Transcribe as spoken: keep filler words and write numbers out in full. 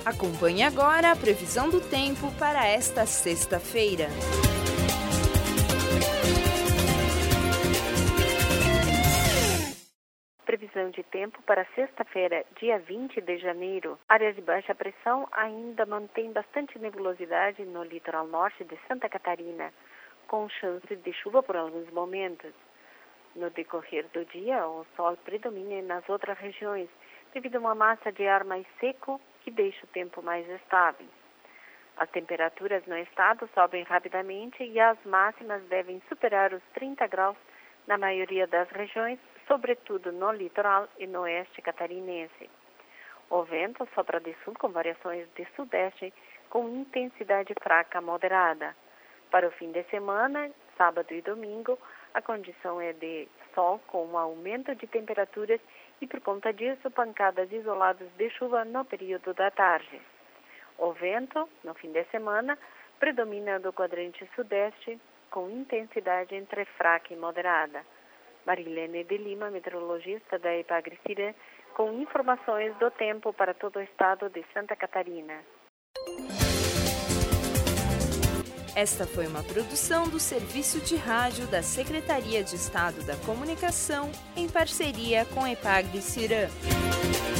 Acompanhe agora a previsão do tempo para esta sexta-feira. Previsão de tempo para sexta-feira, dia vinte de janeiro. Áreas de baixa pressão ainda mantém bastante nebulosidade no litoral norte de Santa Catarina, com chance de chuva por alguns momentos. No decorrer do dia, o sol predomina nas outras regiões, devido a uma massa de ar mais seco que deixa o tempo mais estável. As temperaturas no estado sobem rapidamente e as máximas devem superar os trinta graus na maioria das regiões, sobretudo no litoral e no oeste catarinense. O vento sopra de sul com variações de sudeste com intensidade fraca a moderada. Para o fim de semana, sábado e domingo, a condição é de sol com um aumento de temperaturas e, por conta disso, pancadas isoladas de chuva no período da tarde. O vento, no fim de semana, predomina do quadrante sudeste com intensidade entre fraca e moderada. Marilene de Lima, meteorologista da Epagri-Cirã, com informações do tempo para todo o estado de Santa Catarina. Esta foi uma produção do Serviço de Rádio da Secretaria de Estado da Comunicação, em parceria com a Epagri-Cirã.